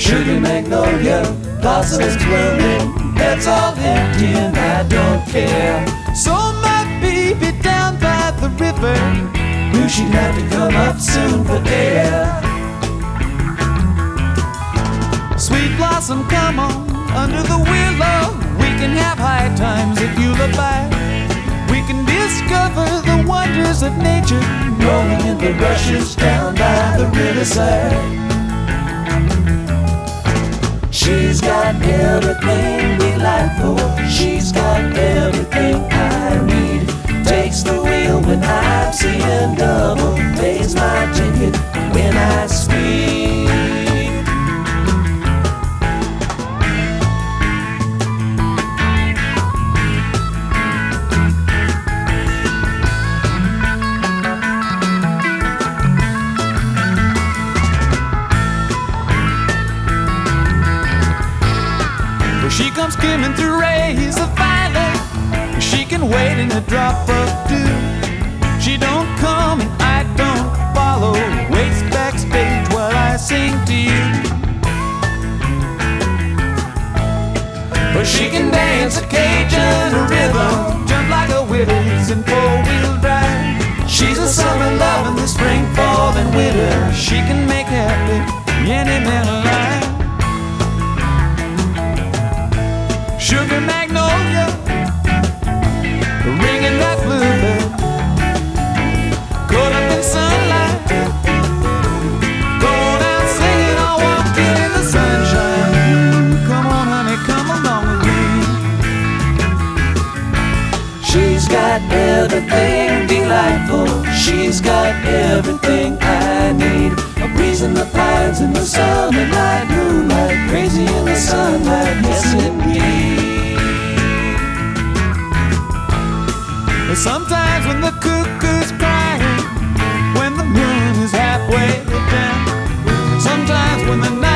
Sugar magnolia, blossoms blooming, heads all empty and I don't care. So my baby down by the river knew she'd have to come up soon for air. Sweet blossom, come on, under the willow. We can have high times if you look back. We can discover the wonders of nature, rolling in the rushes down by the riverside. She's got everything delightful, she's got everything I need. Takes the wheel when I'm seeing double, pays my ticket when I speed. She comes skimming through rays of violet. She can wait in a drop of dew. She don't come and I don't follow. Waits backstage while I sing to you. But she can dance a Cajun rhythm, jump like a Willys in four-wheel drive. She's a summer love in the spring, fall, and winter. She can make happy any man alive. Sugar magnolia, ringing that bluebird, caught up in sunlight, going out singing or walking in the sunshine. Come on, honey, come along with me. She's got everything delightful, she's got everything I need. A breeze in the pines in the summer night, moonlight, crazy in the sunlight, yes indeed. Sometimes when the cuckoo's crying, when the moon is halfway down, sometimes when the night